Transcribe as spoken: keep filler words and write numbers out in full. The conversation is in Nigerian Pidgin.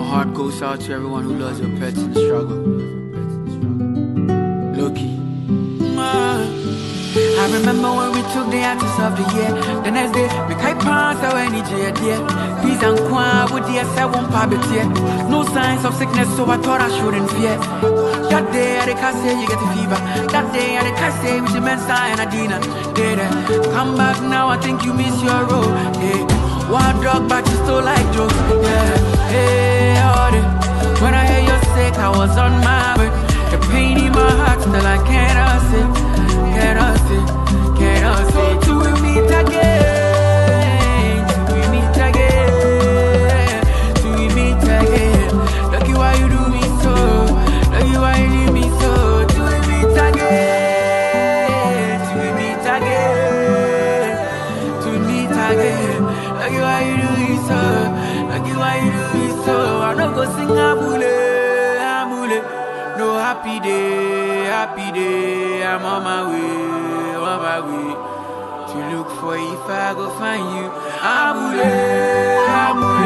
heart goes out to everyone who loves your pets in struggle. Loki. I remember when we took the artist of the year. The next day, we can't pass our energy, dear. Peace and quiet with the S I won't pabit yet. No signs of sickness, so I thought I shouldn't fear. That day, I can't say you get a fever. That day, I can't say with the Mensa and Adina. Yeah, come back now, I think you miss your role. Yeah, wild dog, but you still like jokes. Yeah, hey, all day. When I hear you're sick, I was on my way. The pain in my heart, still I cannot sit. Cannot sit, cannot sit. Till we meet again, till we meet again, till we meet again. Lucky why you do me so, lucky why you do me so. Till we meet again, till we meet again, till we meet again. Lucky why you do me so, lucky why you do me so. I don't go sing Amule, Amule. No happy day, happy day. I'm on my way, on my way to look for if I go find you. Amule, Amule.